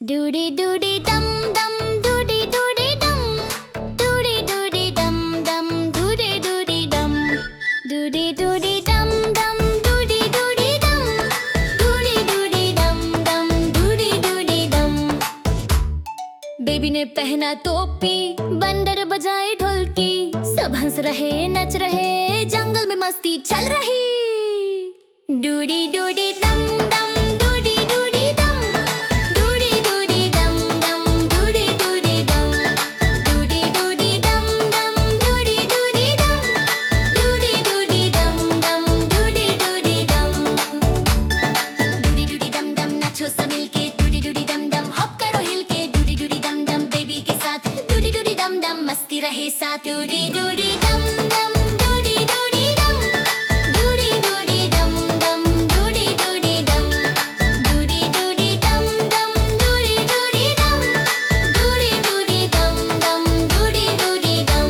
डूडी डूडी डम डम डूडी डूडी डम डूडी डूडी डम डम डूडी डूडी डम डूडी डूडी डम डम डूडी डूडी डम डूडी डूडी डम डम डूडी डूडी डम। बेबी ने पहना टोपी, बंदर बजाए ढोलकी, सब हंस रहे नच रहे, जंगल में मस्ती चल रही। डूडी डूडी डम डम डूडी डूडी डम डूडी डूडी डम डम डूडी डूडी डम डूडी डूडी डम डम डूडी डूडी डम डूडी डूडी डम डम डूडी डूडी डम। डूडी डूडी डम डम नाचो सब मिलके, डूडी डूडी डम डम हॉप करो हिल के, डूडी डूडी डम डम बेबी के साथ, डूडी डूडी डम डम मस्ती रहे साथ। डूडी डूडी डम डम डूडी डूडी डम डूडी डूडी डम डम डूडी डूडी डम डूडी डूडी डम डम डूडी डूडी डम डूडी डूडी डम डम डूडी डूडी डम।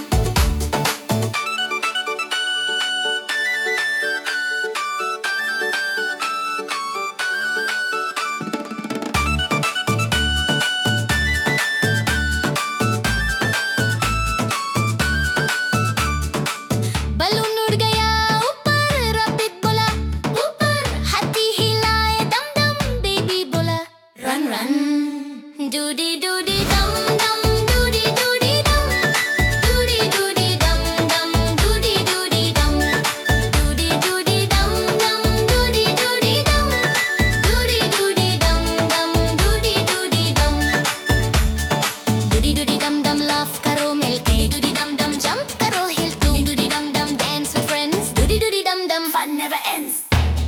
बलून उड़ गया ऊपर, रैबिट बोला ऊपर, हाथी हिलाए दम दम, बेबी बोला रन रन। डूडी डूडी डम डम डूडी डूडी डम डूडी डूडी डम डम डूडी डूडी डम डूडी डूडी डम डम डूडी डूडी डम डूडी डूडी डम डम डूडी डूडी डम। डूडी डूडी डम डम लाफ करो मिलके, डूडी डम डम जंप करो हिल के, डूडी डम डम dance with friends, Dudi Dudi डम डम fun never ends।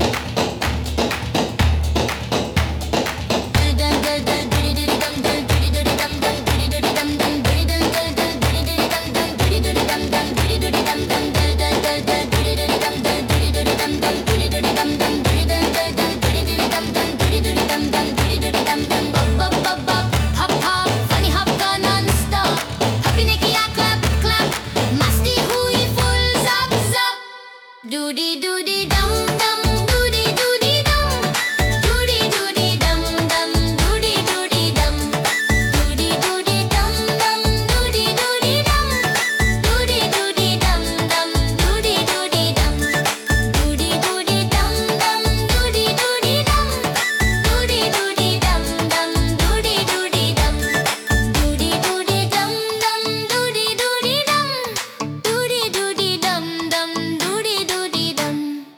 Dudi Dudi डम डम डूडी डूडी डम डूडी डूडी डम डम डूडी डूडी डम डूडी डूडी डम डम डूडी डूडी डम डूडी डूडी डम डम डूडी डूडी डम डूडी डूडी डम डम डूडी डूडी डम डूडी डूडी डम डम डूडी डूडी डम डूडी डूडी डम डम डूडी डूडी डम डूडी डूडी डम डम डूडी डूडी डम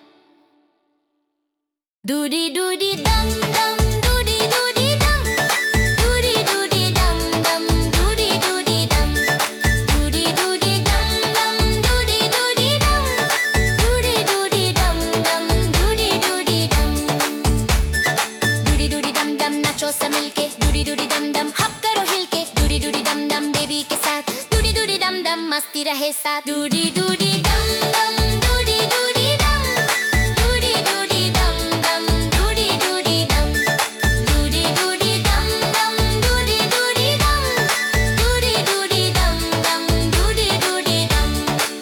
डूडी डूडी डम डम डूडी डूडी डम डूडी डूडी डम डम डूडी डूडी डम डूडी डूडी डम डम डूडी डूडी डम डूडी डूडी डम डम डूडी डूडी डम। डूडी डूडी डम डम नाचो सब मिलके, डूडी डूडी डम डम हप करो हिल के, डूडी डूडी डम डम बेबी के साथ, डूडी डूडी डम डम मस्ती रहे साथ। डूडी डूडी डम डम डूडी डूडी डम डूडी डूडी डम डम डूडी डूडी डम डूडी डूडी डम डम डूडी डूडी डम डूडी डूडी डम डम डूडी डूडी डम।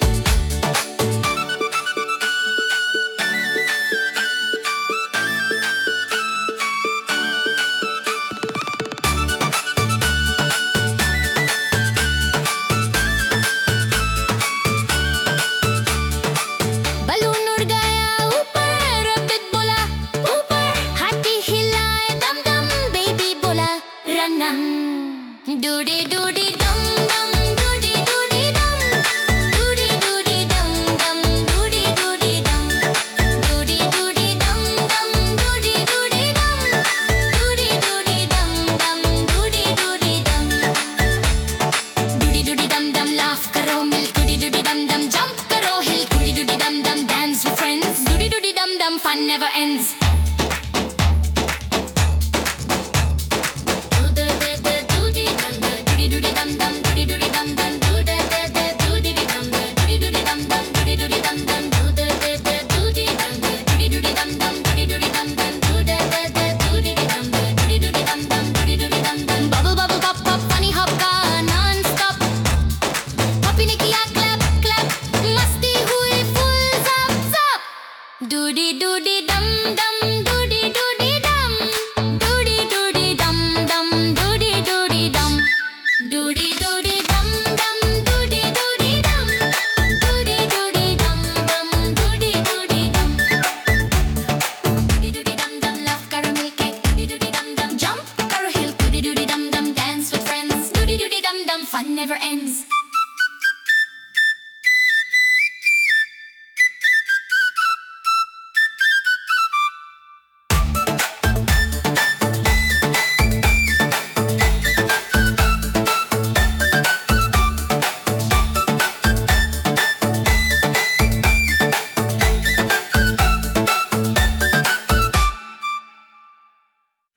बलून उड़ गया ऊपर, रैबिट बोला ऊपर, हाथी हिलाए दम दम, बेबी बोला रन रन। डूडी डूडी